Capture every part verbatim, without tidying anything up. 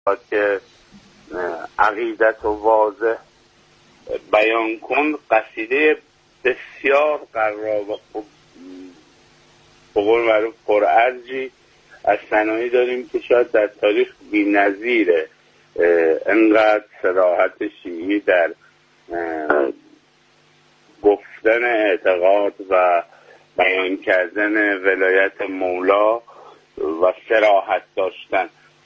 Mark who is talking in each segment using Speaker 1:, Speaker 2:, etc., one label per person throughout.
Speaker 1: که عقیدت و واضح بیان کن قصیده بسیار قرار و خوب به قول معروف پرارجی از ثنایی داریم که شاید در تاریخ بی‌نظیره. انقدر صراحت شیعی در گفتن اعتقاد و بیان کردن ولایت مولا و صراحت داشتن.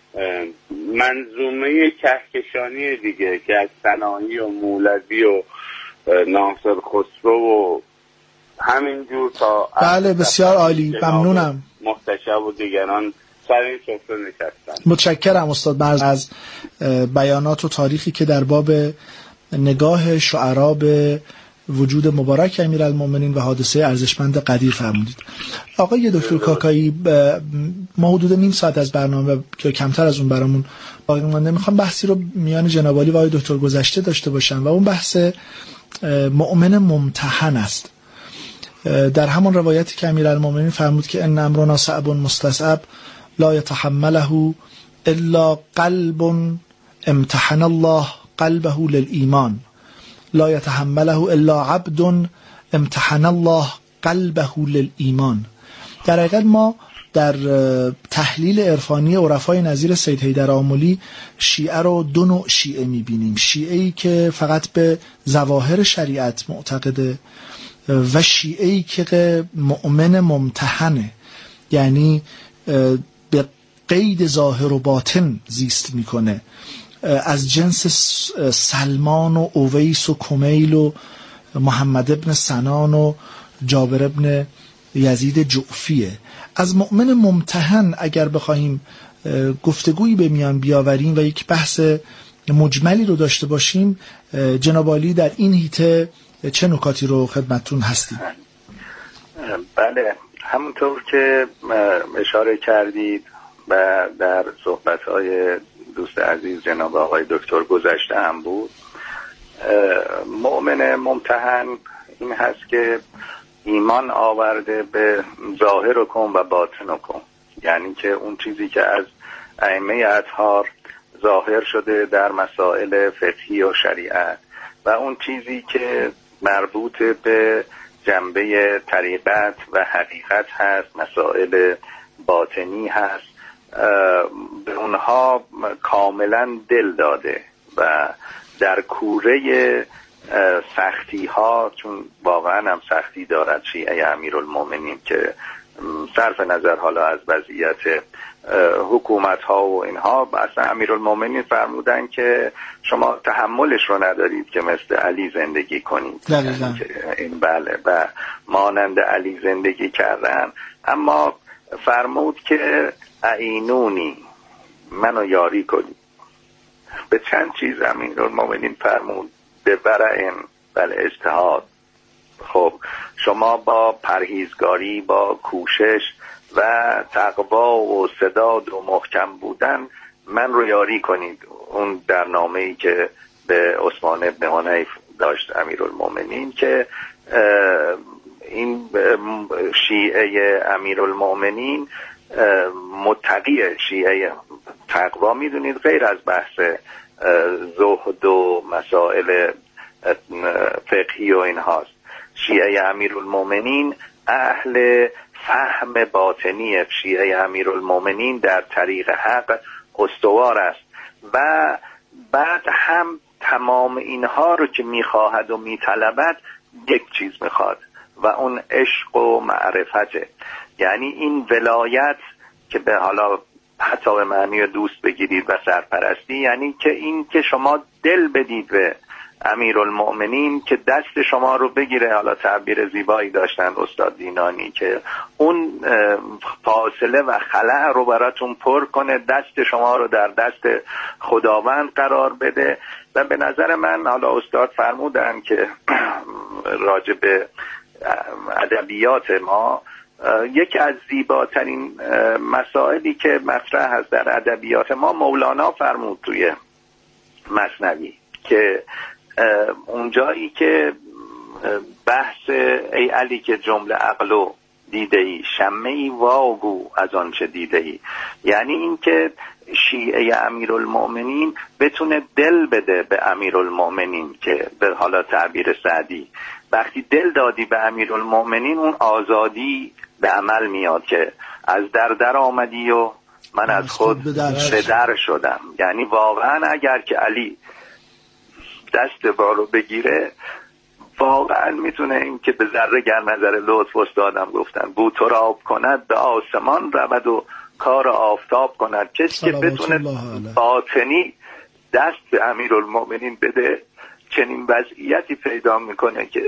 Speaker 1: منظومه کهکشانی دیگه که از ثنایی و مولوی و ناصر خسرو و همینجور تا
Speaker 2: بله بسیار عالی، ممنونم.
Speaker 1: محتشم و دیگران سر این سفره نشستن.
Speaker 2: متشکرم استاد مرز از بیانات و تاریخی که در باب نگاه شعرا به وجود مبارک امیرالمومنین و حادثه ارزشمند قدیر فرمودید. آقای دکتر کاکایی، ما حدود نیم ساعت از برنامه که کمتر از اون برامون باقی مونده، میخوام بحثی رو میان جناب عالی و آقای دکتر گذشته داشته باشم و اون بحث مؤمن ممتحن است. در همون روایتی که امیرالمومنین فرمود که ان امرنا صعب مستصعب لا يتحمله الا قلب امتحن الله قلبه للایمان لا يتحمله الا عبد امتحن الله قلبه للایمان. در حقیقت ما در تحلیل عرفانی عرفای نظیر سید حیدر آملی شیعه رو دو نوع شیعه میبینیم: شیعه‌ای که فقط به ظواهر شریعت معتقده و شیعه‌ای که مؤمن ممتحنه، یعنی به قید ظاهر و باطن زیست میکنه، از جنس سلمان و اویس و کمیل و محمد ابن سنان و جابر ابن یزید جعفیه. از مؤمن ممتحن اگر بخواهیم گفتگویی به میان بیاوریم و یک بحث مجملی رو داشته باشیم، جناب عالی در این حیطه چه نکاتی رو خدمتتون هستیم؟
Speaker 3: بله، همونطور که اشاره کردید و در صحبت‌های دوست عزیز جناب آقای دکتر گذشته هم بود، مؤمن ممتحن این هست که ایمان آورده به ظاهر کن و باطن کن، یعنی که اون چیزی که از ائمه اطهار ظاهر شده در مسائل فقهی و شریعت و اون چیزی که مربوط به جنبه طریقت و حقیقت هست، مسائل باطنی هست، به اونها کاملا دل داده و در کوره سختی ها، چون واقعا هم سختی دارد شیعه امیرالمومنین که صرف نظر حالا از وضعیت حکومت ها و اینها، اصلا امیرالمومنین فرمودن که شما تحملش رو ندارید که مثل علی زندگی کنید. یعنی این بله و مانند علی زندگی کردن، اما فرمود که اعینونی، منو یاری کنید. به چند چیز امیرالمومنین فرمود: به ورع بل اجتهاد. خب شما با پرهیزگاری، با کوشش و تقوا و سداد و محکم بودن من رو یاری کنید. اون در نامه‌ای که به عثمان ابن حنیف داشت امیرالمومنین که این شیعه امیرالمومنین متقی شیعه تقوا میدونید، غیر از بحث زهد و مسائل فقهی و این هاست. شیعه امیرالمومنین اهل فهم باطنی، شیعه امیرالمومنین در طریق حق استوار است و بعد هم تمام اینها رو که میخواهد و میطلبد یک چیز میخواد و اون عشق و معرفته. یعنی این ولایت که به حالا حتی به معنی دوست بگیرید و سرپرستی، یعنی که این که شما دل بدید به امیرالمؤمنین که دست شما رو بگیره. حالا تعبیر زیبایی داشتن استاد دینانی که اون فاصله و خلأ رو براتون پر کنه، دست شما رو در دست خداوند قرار بده. و به نظر من حالا استاد فرمودن که راجع به ادبیات ما یکی از زیباترین مسائلی که مطرح هست در ادبیات ما، مولانا فرمود توی مثنوی که اونجایی که بحث ای علی که جمله عقل و دیده ای، شمه ای واگو از آن چه دیده ای. یعنی اینکه شیعه امیرالمؤمنین بتونه دل بده به امیرالمؤمنین، که به حالا تعبیر سعدی وقتی دل دادی به امیرالمؤمنین اون آزادی به عمل میاد که از در در آمدی و من از خود به در شدم. یعنی واقعا اگر که علی دست بارو بگیره واقعا میتونه این که به ذره گر نظر لطف استادم گفتن بو تراب کند به آسمان رود و کار آفتاب کند. کسی که بتونه باطنی دست به امیرالمؤمنین بده چنین وضعیتی پیدا میکنه که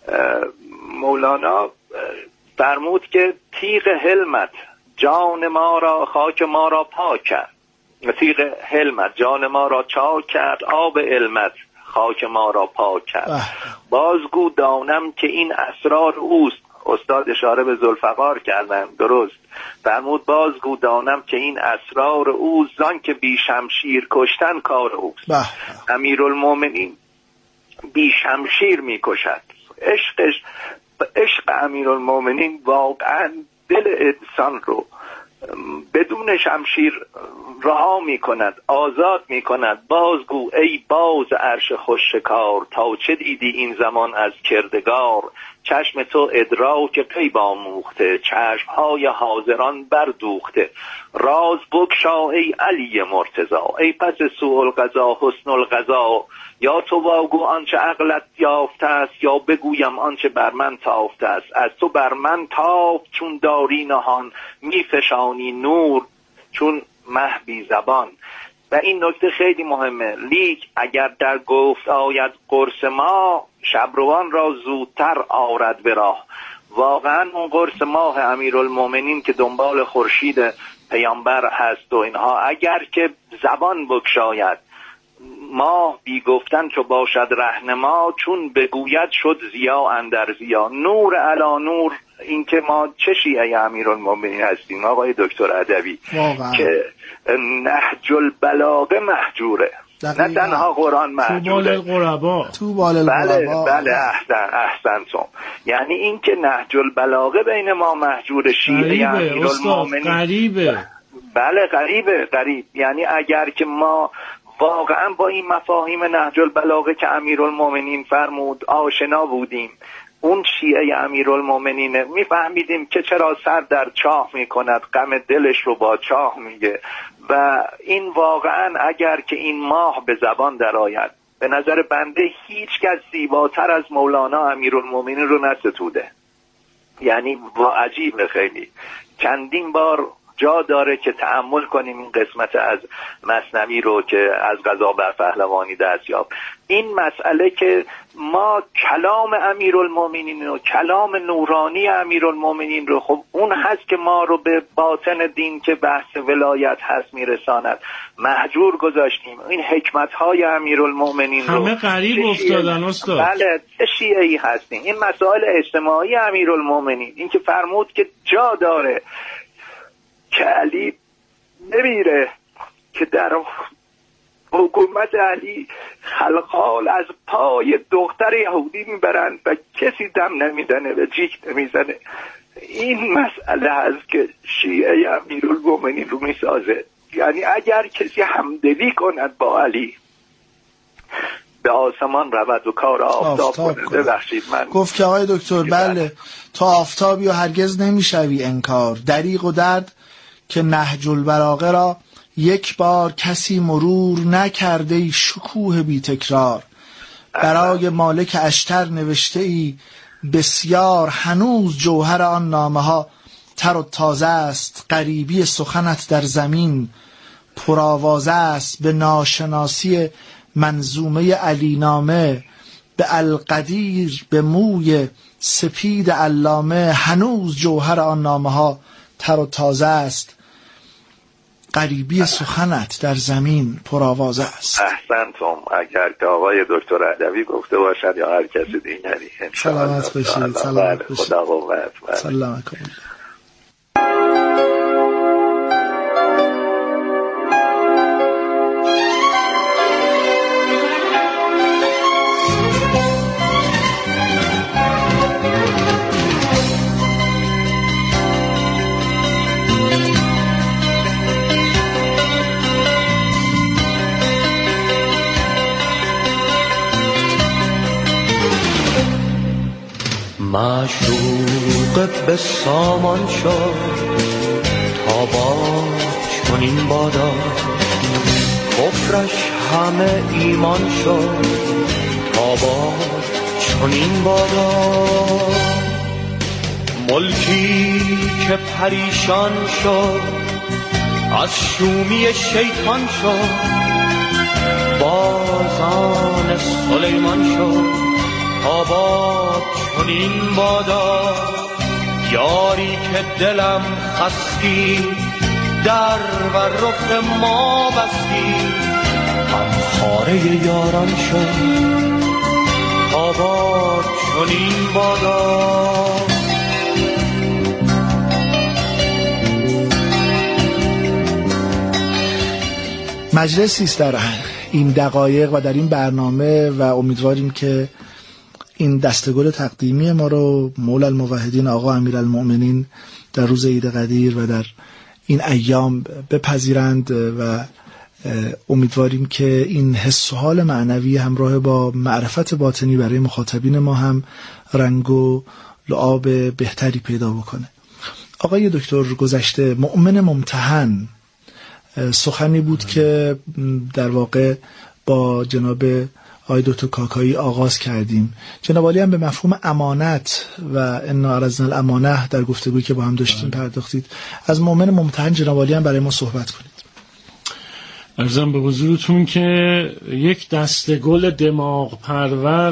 Speaker 3: مولانا فرمود که تیغ حلمت جان ما را خاک ما را پاک کرد، تیغ حلمت جان ما را چاک کرد، آب علمت خاک ما را پاک کرد. بازگو دانم که این اسرار اوست. استاد اشاره به ذوالفقار کردن، درست فرمود بازگو دانم که این اسرار اوست، زان که بی شمشیر کشتن کار اوست. امیرالمؤمنین بی شمشیر می کشد. عشقش عشق امیرالمؤمنین واقعا دل انسان رو بدون شمشیر رها می کند، آزاد می کند. بازگو ای باز عرش خوش شکار، تا چه دیدی این زمان از کردگار. چشم تو ادراک غیب آموخته، چشمهای حاضران بردوخته. راز بگشا ای علی مرتضی، ای پس سوء القضا حسن القضا. یا تو واگو آنچه عقلت یافته است، یا بگویم آنچه بر من تافته است. از تو بر من تاف چون داری نهان، میفشانی نور چون مه بی زبان. و این نکته خیلی مهمه. لیک اگر در گفت آید قرص ما، شبروان را زودتر آرد به راه. واقعا اون قرص ماه امیرالمؤمنین که دنبال خورشید پیامبر هست و اینها، اگر که زبان بگشاید ماه بی گفتن چو باشد رهنما، چون بگوید شد ضیا اندر ضیا. نور علی نور. این که ما چه شیعه امیرالمؤمنین هستیم آقای دکتر عدوی که نهج البلاغه محجوره، نه تنها قرآن محجوره،
Speaker 2: تو بال القربا.
Speaker 3: بله بله احسن احسنتم. یعنی این که نهج البلاغه بین ما محجور، شیعه امیرالمؤمنین غریبه. بله غریبه غریب. یعنی اگر که ما واقعا با این مفاهیم نهج البلاغه که امیرالمؤمنین فرمود آشنا بودیم، اون شیعه امیرالمؤمنین میفهمیدیم که چرا سر در چاه میکند، غم دلش رو با چاه میگه. و این واقعا اگر که این ماه به زبان درآید، به نظر بنده هیچ کس زیباتر از مولانا امیرالمؤمنین رو نستوده. یعنی عجیبه خیلی. چندین بار جا داره که تأمل کنیم این قسمت از مثنوی رو که از قضا بر پهلوانی دستیاب. این مسئله که ما کلام امیرالمؤمنین و کلام نورانی امیرالمؤمنین رو، خب اون هست که ما رو به باطن دین که بحث ولایت هست میرساند، محجور گذاشتیم. این حکمت‌های امیرالمؤمنین رو
Speaker 4: همه غریب افتادن استاد.
Speaker 3: بله چه شیعه‌ای هستیم. این مسائل اجتماعی امیرالمؤمنین، این که فرمود که جا داره که علی نمیره که در حکومت علی خلقال از پای دختر یهودی میبرن و کسی دم نمیزنه و جیک نمیزنه. این مسئله هست که شیعه امیرالمؤمنین رو میسازه. یعنی اگر کسی همدلی کند با علی، به آسمان رود و کار آفتاب کنه. ببخشید من
Speaker 2: گفت که آقای دکتر بله تو آفتابی و هرگز نمیشوی انکار، دریغ و درد که نهج البلاغه را یک بار کسی مرور نکرده ای شکوه بی تکرار. برای مالک اشتر نوشته ای بسیار، هنوز جوهر آن نامه ها تر و تازه است. غریبی سخنت در زمین پرآوازه است، به ناشناسی منظومه علی نامه، به القدیر به موی سپید علامه. هنوز جوهر آن نامه ها تر و تازه است، غریبی سخنت در زمین پرآوازه است.
Speaker 3: احسنتم. اگر که آقای دکتر عدوی گفته باشد یا هر کسی دیگری.
Speaker 2: سلامت باشید. سلامت باشید.
Speaker 3: خدا قوت.
Speaker 2: سلام کنید.
Speaker 5: معشوق به سامان شد تا با چنین بادا، کفرش همه ایمان شد تا با چنین بادا. ملکی که پریشان شد از شومی شیطان شد، بازان سلیمان شد تا با چنین بادا. یاری که دلم خستی در و رخ ما بستی، هم خاره یاران شد تا با چنین بادا.
Speaker 2: مجلسی است در این دقایق و در این برنامه و امیدواریم که این دستگل تقدیمی ما رو مولا الموحدین آقا امیرالمؤمنین در روز عید قدیر و در این ایام بپذیرند و امیدواریم که این حس و حال معنوی همراه با معرفت باطنی برای مخاطبین ما هم رنگ و لعاب بهتری پیدا بکنه. آقای دکتر گذشته مؤمن ممتحن سخنی بود که در واقع با جناب آقای دکتر کاکایی آغاز کردیم. جناب عالی هم به مفهوم امانت و انا عرضنا الامانه در گفتگویی که با هم داشتیم پرداختید. از مؤمن ممتحن جناب عالی هم برای ما صحبت کنید.
Speaker 4: عرضم به حضورتون که یک دستگل دماغ پرور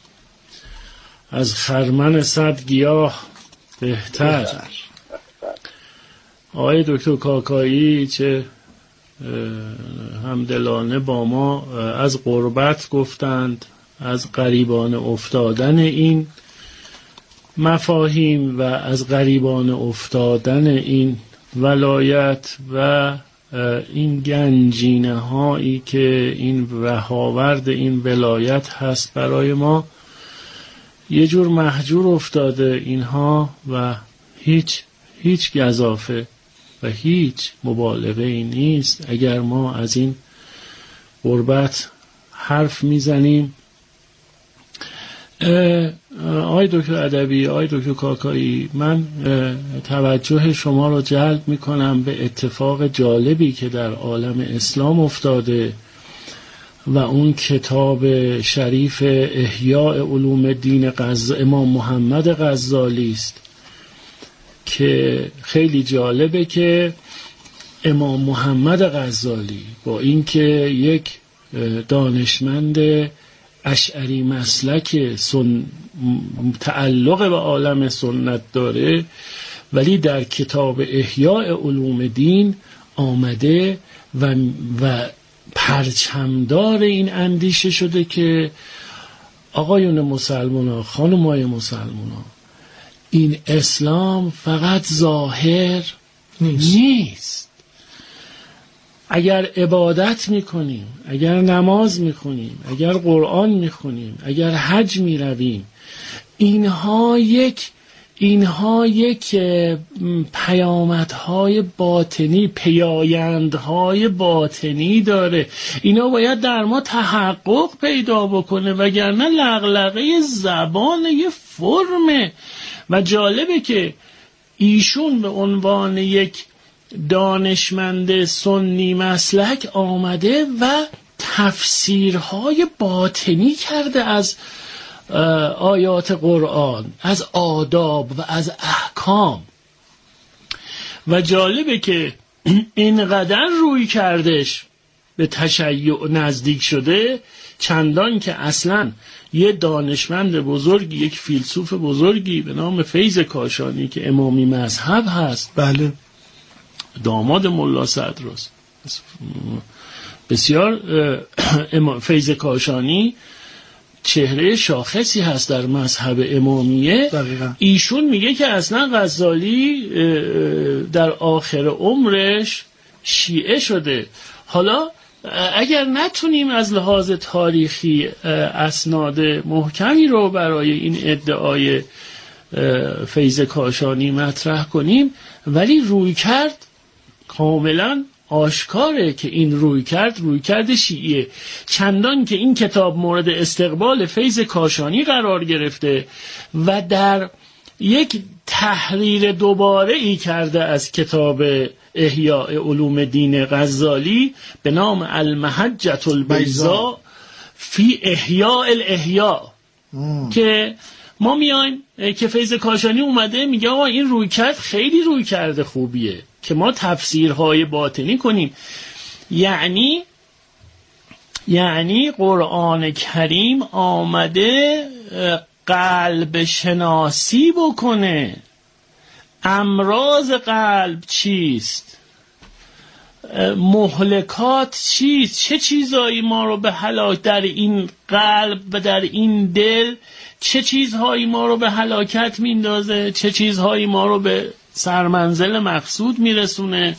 Speaker 4: از خرمن صد گیاه بهتر. بهتر. آقای دکتر کاکایی چه همدلانه با ما از غربت گفتند، از غریبان افتادن این مفاهیم و از غریبان افتادن این ولایت و این گنجینه هایی که این رهاورد این ولایت هست برای ما. یه جور محجور افتاده اینها و هیچ هیچ گزافه و هیچ مبالغه ای نیست اگر ما از این غربت حرف میزنیم. آقای دکتر ادبی، آقای دکتر کاکایی، من توجه شما رو جلب میکنم به اتفاق جالبی که در عالم اسلام افتاده و اون کتاب شریف احیاء علوم دین غز... امام محمد غزالی است که خیلی جالبه که امام محمد غزالی با اینکه یک دانشمند اشعری مسلک سن... تعلق به عالم سنت داره، ولی در کتاب احیاء علوم دین آمده و, و پرچمدار این اندیشه شده که آقایون مسلمان ها، خانمای مسلمان ها، این اسلام فقط ظاهر نیست. نیست. اگر عبادت میکنیم، اگر نماز میخونیم، اگر قرآن میخونیم، اگر حج میرویم، اینها یک اینها یک پیامدهای باطنی، پیایندهای باطنی داره. اینا باید در ما تحقق پیدا بکنه، وگرنه لغلغه زبان یه فرمه. و جالبه که ایشون به عنوان یک دانشمند سنی مسلک آمده و تفسیرهای باطنی کرده از آیات قرآن، از آداب و از احکام. و جالبه که اینقدر روی کردش به تشیع نزدیک شده، چندان که اصلا یه دانشمند بزرگی، یک فیلسوف بزرگی به نام فیض کاشانی که امامی مذهب هست،
Speaker 2: بله،
Speaker 4: داماد ملا صدراست، بسیار فیض کاشانی چهره شاخصی هست در مذهب امامیه.
Speaker 2: دقیقا.
Speaker 4: ایشون میگه که اصلا غزالی در آخر عمرش شیعه شده. حالا اگر نتونیم از لحاظ تاریخی اسناد محکمی رو برای این ادعای فیض کاشانی مطرح کنیم، ولی روی کرد کاملا آشکاره که این روی کرد روی کرد شیعیه، چندان که این کتاب مورد استقبال فیض کاشانی قرار گرفته و در یک تحریر دوباره ای کرده از کتاب احیاء علوم دین غزالی به نام المحجة البیضاء فی احیاء الاحیاء که ما میایم که فیض کاشانی اومده میگه آقا این رویکرد خیلی رویکرد خوبیه که ما تفسیرهای باطنی کنیم. یعنی یعنی قرآن کریم آمده قلب شناسی بکنه. امراض قلب چیست؟ مهلکات چیست؟ چه چیزهایی ما رو به هلاک در این قلب و در این دل، چه چیزهایی ما رو به هلاکت میندازه، چه چیزهایی ما رو به سرمنزل مقصود میرسونه.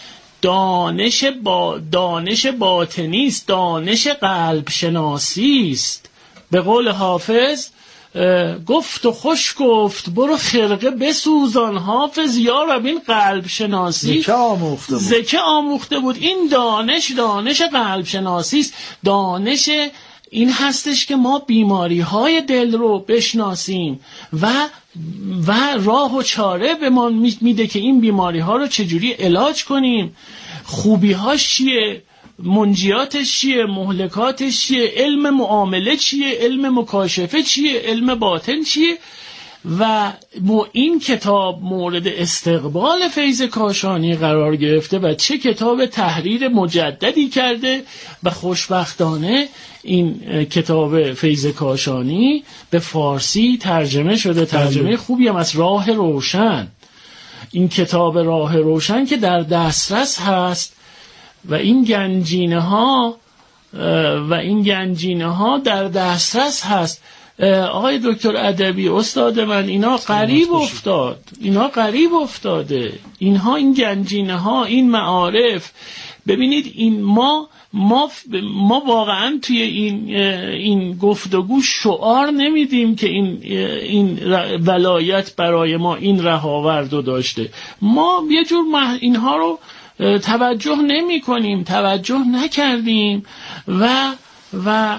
Speaker 4: دانش با دانش باطنی است، دانش قلب شناسی است. به قول حافظ گفت و خوش گفت برو خرقه بسوزان حافظ، یا رب این قلب شناسی
Speaker 2: زکه آموخته بود.
Speaker 4: زکه آموخته بود. این دانش دانش قلب شناسی است. دانش این هستش که ما بیماری های دل رو بشناسیم و و راه و چاره به ما میده که این بیماری ها رو چجوری علاج کنیم، خوبی هاش چیه، منجیاتش چیه، مهلکاتش چیه، علم معامله چیه، علم مکاشفه چیه، علم باطن چیه. و این کتاب مورد استقبال فیض کاشانی قرار گرفته و چه کتاب تحریر مجددی کرده و خوشبختانه این کتاب فیض کاشانی به فارسی ترجمه شده، ترجمه خوبی هم از راه روشن. این کتاب راه روشن که در دسترس هست و این گنجینه ها و این گنجینه ها در دسترس هست. آقای دکتر ادبی استاد من، اینا قریب افتاد، اینا قریب افتاده، اینها این گنجینه ها، این معارف. ببینید این ما ما ما واقعا توی این این گفتگو شعار نمیدیم که این این ولایت برای ما این رهاوردو داشته. ما یه جور اینها رو توجه نمی کنیم، توجه نکردیم و و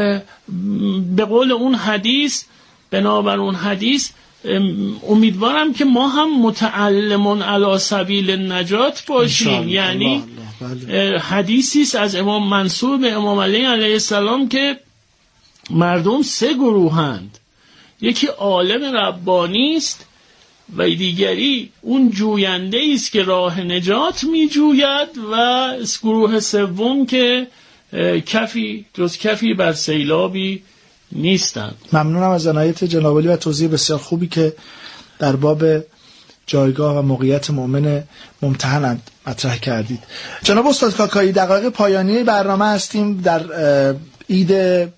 Speaker 4: به قول اون حدیث، بنابر اون حدیث امیدوارم که ما هم متعلمون علی سبیل نجات باشیم. یعنی الله الله بله. حدیثی است از امام منصور به امام علی علیه السلام که مردم سه گروهند، یکی عالم ربانی است و دیگری اون جوینده است که راه نجات می جوید و گروه سوم که کفی جز کفی بر سیلابی نیستند.
Speaker 2: ممنونم از عنایت جناب عالی و توضیح بسیار خوبی که در باب جایگاه و موقعیت مؤمن ممتحن مطرح کردید. جناب استاد کاکایی، دقایق پایانی برنامه هستیم. در عید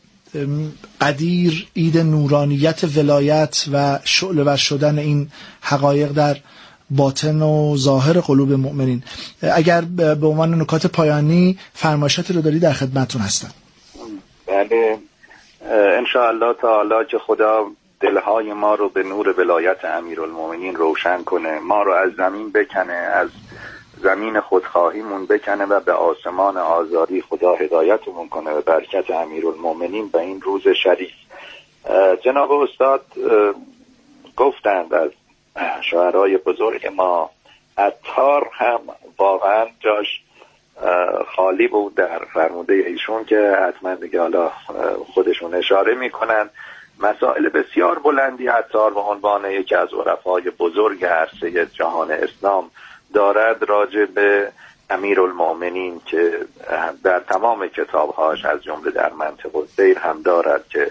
Speaker 2: قدیر، عید نورانیت ولایت و شعله‌ور شدن این حقایق در باطن و ظاهر قلوب مؤمنین، اگر به عنوان نکات پایانی فرمایشاتی رو داری در خدمتتون هستم.
Speaker 3: بله، انشاءالله تعالی که خدا دلهای ما رو به نور ولایت امیرالمومنین روشن کنه، ما رو از زمین بکنه، از زمین خودخواهیمون بکنه و به آسمان آزادی خدا هدایتمون کنه به برکت امیرالمومنین به این روز شریف. جناب استاد گفتند از شاعرای بزرگ ما، عطار هم واقعا جاش خالی بود در فرموده ایشون که حتما دیگه حالا خودشون اشاره میکنن. مسائل بسیار بلندی عطار به عنوان یکی از عرفای بزرگ عرصه جهان اسلام دارد راجع به امیرالمومنین که در تمام کتابهاش از جمله در منطق السیر هم دارد که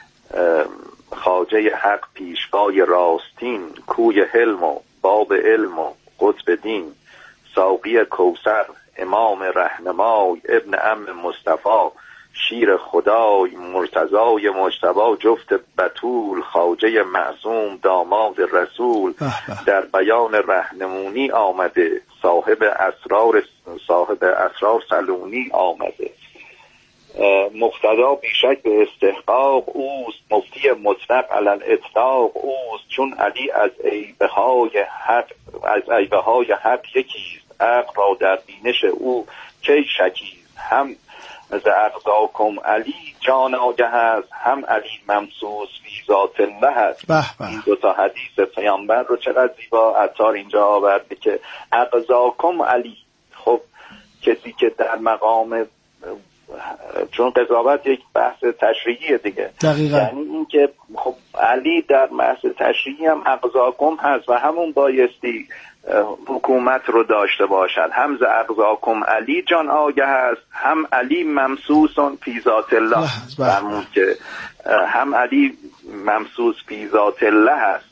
Speaker 3: خواجه حق پیشوای راستین، کوی حلم و باب علم و قطب دین، ساقی کوثر، امام رهنمای، ابن عم مصطفی، شیر خدای، مرتضای مجتبی، جفت بتول، خواجه معصوم، داماد رسول، در بیان رهنمونی آمده، صاحب اسرار صاحب اسرار سلونی آمده. مقتدا بیشک به استحقاق اوست، مفتی مطلق علی الاطلاق اوست، چون علی از عیبهای حق از عیبهای حق یکیست، عقل را در بینش او کی شکیز. هم ز اغزاکم علی جان آگه است، هم علی ممسوس فی ذات الله است. این دو تا حدیث پیامبر رو چقدر زیبا عطار اینجا آورده که اغزاکم علی. خب کسی که در مقام، چون قضاوت یک بحث تشریعیه دیگه،
Speaker 2: دقیقا.
Speaker 3: یعنی این که خب علی در بحث تشریعی هم اغزاکم هست و همون بایستی حکومت رو داشته باشد. هم ز اغزاکم علی جان آگه هست، هم علی ممسوسون فی ذات الله. فرمود که هم علی ممسوس فی ذات الله هست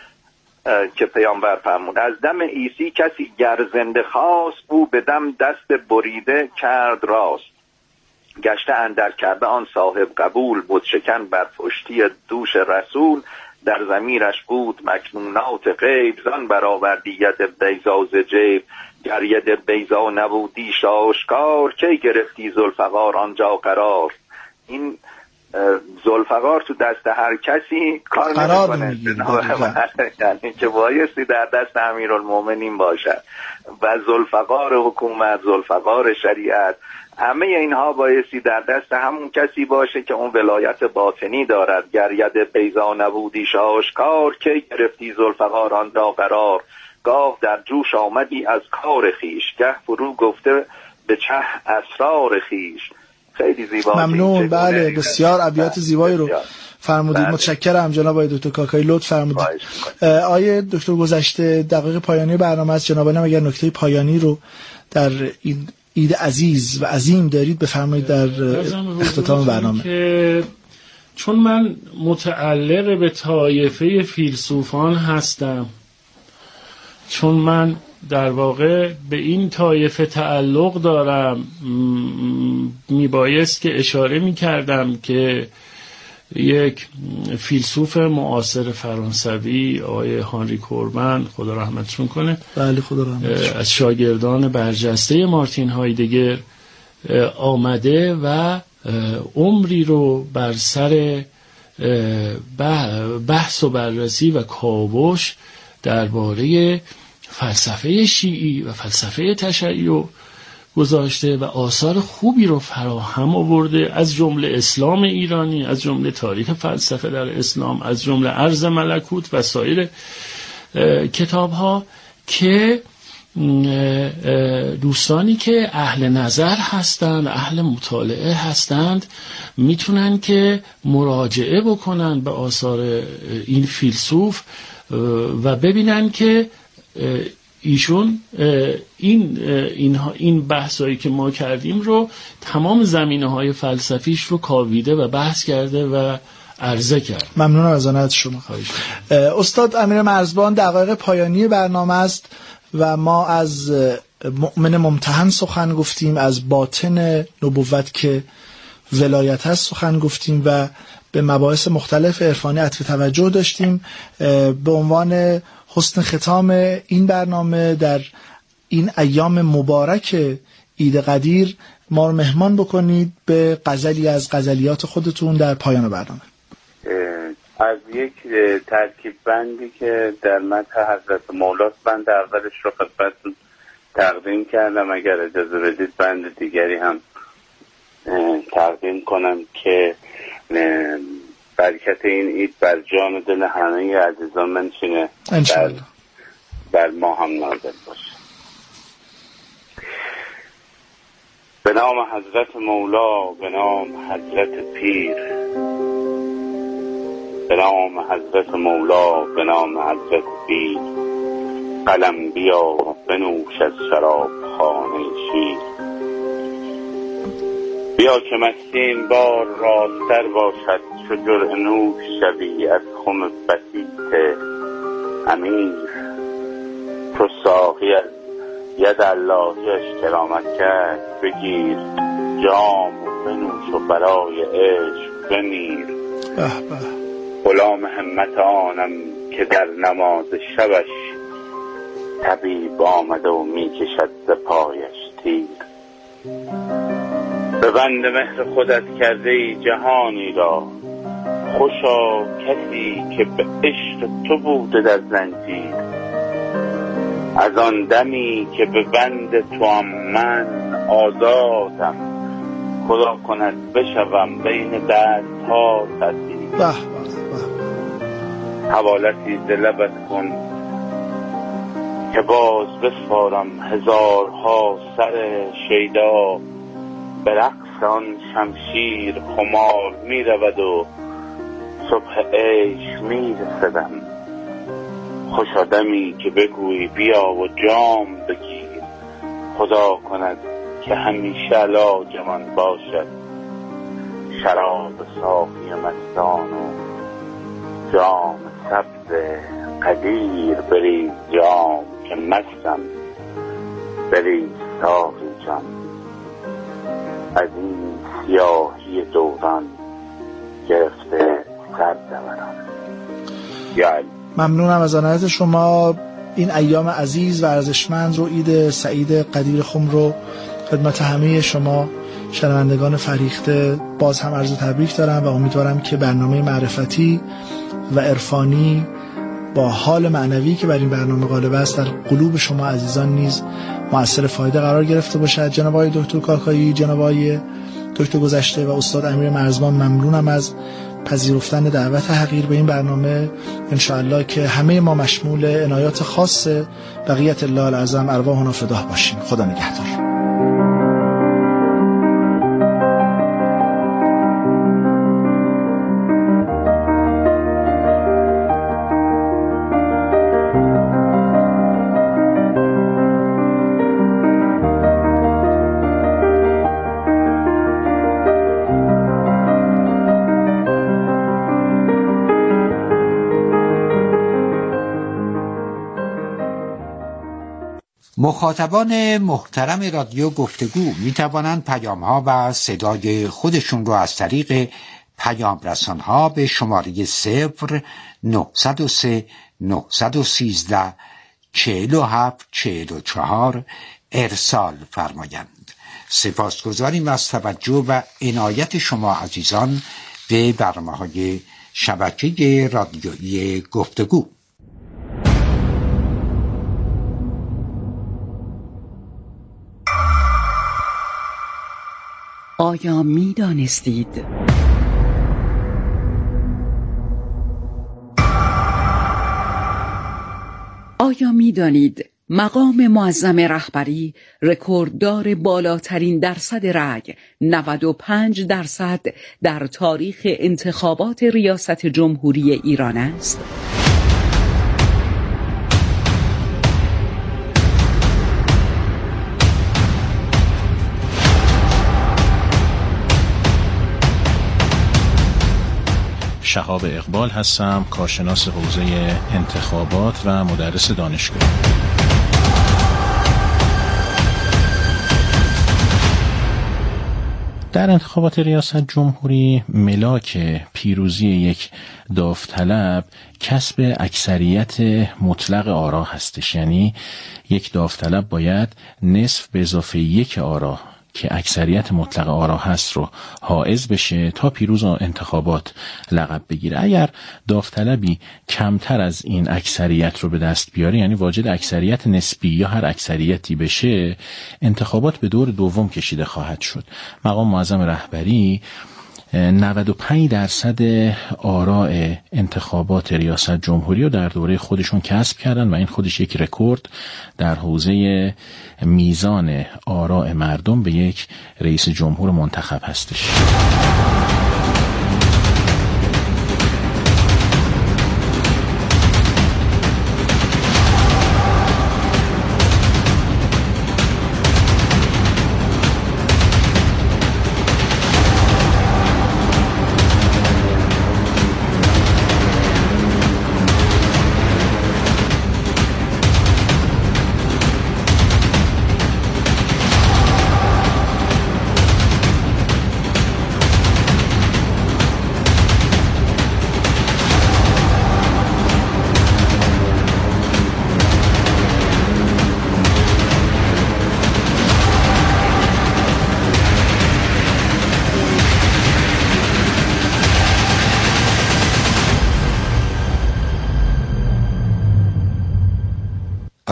Speaker 3: که پیامبر فرمود از دم عیسی کسی گر زنده خواست، او به دم دست بریده کرد راست. گشته اندر کرده آن صاحب قبول، بود شکن بر پشتی دوش رسول. در ضمیرش بود مکنونات غیب، زان برآوردی ید بیضا ز جیب. گر ید بیضا نبودی آشکار، کی گرفتی ذوالفقار آنجا قرار. این ذوالفقار تو دست هر کسی کار نمیکنه، یعنی که بایستی در دست امیرالمومنین باشد. و ذوالفقار حکومت، ذوالفقار شریعت، همه اینها بایستی در دست همون کسی باشه که اون ولایت باطنی دارد. گر ید بیضا نبودی آشکار، کی گرفتی ذوالفقار آنجا قرار. گاه در جوش آمدی از کار خیش، گه فرو گفته به چه اسرار خیش. خیلی زیبا.
Speaker 2: ممنون. بله بسیار ابیات زیبایی رو فرمودید. بله. متشکرم جناب آقای دکتر کاکایی، لطف فرمودید. آقای دکتر گذشته دقایق پایانی برنامه است، جنابانم اگر نکته پایانی رو در این عید عزیز و عظیم دارید بفرمایید در اختتام برنامه.
Speaker 4: که چون من متعلق به طایفه فیلسوفان هستم، چون من در واقع به این طایفه تعلق دارم، میبایست که اشاره میکردم که یک فیلسوف معاصر فرانسوی آقای هانری کوربن خدا رحمتشون کنه،
Speaker 2: بله خدا رحمتشون،
Speaker 4: از شاگردان برجسته مارتین هایدگر آمده و عمری رو بر سر بحث و بررسی و کاوش درباره فلسفه شیعی و فلسفه تشیع گذاشته و آثار خوبی رو فراهم آورده، از جمله اسلام ایرانی، از جمله تاریخ فلسفه در اسلام، از جمله عرض ملکوت و سایر کتاب ها که دوستانی که اهل نظر هستند، اهل مطالعه هستند، میتونن که مراجعه بکنن به آثار این فیلسوف و ببینن که ایشون این این این بحثایی که ما کردیم رو تمام زمینه‌های فلسفیش رو کاویده و بحث کرده و عرضه کرد.
Speaker 2: ممنونم از عنایت شما. استاد امیر مرزبان دقایق پایانی برنامه است و ما از مؤمن ممتحن سخن گفتیم، از باطن نبوت که ولایت هست سخن گفتیم و به مباحث مختلف عرفانی عطف توجه داشتیم. به عنوان حسن ختام این برنامه در این ایام مبارک عید قدیر ما رو مهمان بکنید به غزلی از غزلیات خودتون در پایان برنامه.
Speaker 1: از یک ترکیب بندی که در مدح حضرت مولاست، بند اولش رو خدمتتون تقدیم کردم، اگر اجازه بدید بند دیگری هم تقدیم کنم که برکت این عید بر جان دل همه عزیزان منشینه، بر, بر ما هم نازل باشه. به نام حضرت مولا، به نام حضرت پیر، به نام حضرت مولا، به نام حضرت پیر. قلم بیا بنوش از شراب خانه شیر. بیا که مستی این بار راستر باشد، چو جرعه نوش شوی از خم بسیط امیر. چو ساقی از ید اللهیش کرامت کرد، بگیر جام و بنوش و برای عشق بمیر. غلام همت آنم که در نماز شبش، طبیب آمده و می کشد ز پایش تیر. به بند مهر خودت کرده ای جهانی را، خوشا کسی که به عشق تو بوده در زنجیر. از آن دمی که به بند توام من آزادم، خدا کند بشوم بین دست ها تسلیم.
Speaker 2: به
Speaker 1: حوالتی ز لبت کن که باز بسپارم هزارها سر شیدا، به رقص آن شمشیر خمار می رود و صبح عیش می رسدم. خوش آدمی که بگوی بیا و جام بگیر، خدا کند که همیشه علاجمان باشد. شراب ساقی مستان و جام سبز قدیر بریز جام که مستم، بریز ساقی جان از این سیاهی دوران گرفته سر دوران. یعنی
Speaker 2: ممنونم از عنایت شما. این ایام عزیز و ارزشمند رو، عید سعید قدیر خم رو خدمت همه شما شنوندگان فریخته باز هم عرض تبریک دارم و امیدوارم که برنامه معرفتی و عرفانی با حال معنوی که بر این برنامه غالب است در قلوب شما عزیزان نیز مؤثر فایده قرار گرفته باشد. جناب آقای دکتر کاکایی، جناب آقای دکتر گذشته و استاد امیر مرزبان، ممنونم از پذیرفتن دعوت حقیر به این برنامه. انشاءالله که همه ما مشمول عنایات خاص بقیت الله العظم ارواحنا فداه باشیم. خدا نگهدار.
Speaker 6: مخاطبان محترم رادیو گفتگو می توانند پیام ها و صدای خودشون رو از طریق پیام رسان ها به شماره صفر نهصد و سه نهصد و سیزده چهل و هفت چهل و چهار ارسال فرمایند. سپاسگزاریم از توجه و عنایت شما عزیزان به برنامه های شبکه رادیویی گفتگو.
Speaker 7: آیا می دانستید؟ آیا می دانید مقام معظم رهبری رکورددار بالاترین درصد رأی نود و پنج درصد در تاریخ انتخابات ریاست جمهوری ایران است؟
Speaker 8: شهاب اقبال هستم، کارشناس حوزه انتخابات و مدرس دانشگاه. در انتخابات ریاست جمهوری ملاک پیروزی یک داوطلب کسب اکثریت مطلق آرا هستش. یعنی یک داوطلب باید نصف به اضافه یک آرا که اکثریت مطلق آرا هست رو حائز بشه تا پیروز انتخابات لقب بگیره. اگر داوطلبی کمتر از این اکثریت رو به دست بیاره، یعنی واجد اکثریت نسبی یا هر اکثریتی بشه، انتخابات به دور دوم کشیده خواهد شد. مقام معظم رهبری نود و پنج درصد آراء انتخابات ریاست جمهوری رو در دوره خودشون کسب کردن و این خودش یک رکورد در حوزه میزان آراء مردم به یک رئیس جمهور منتخب هستش.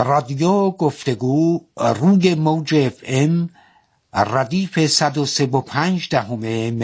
Speaker 6: رادیو گفتگو روی موج اف ام ردیف صد و سه و پنج دهم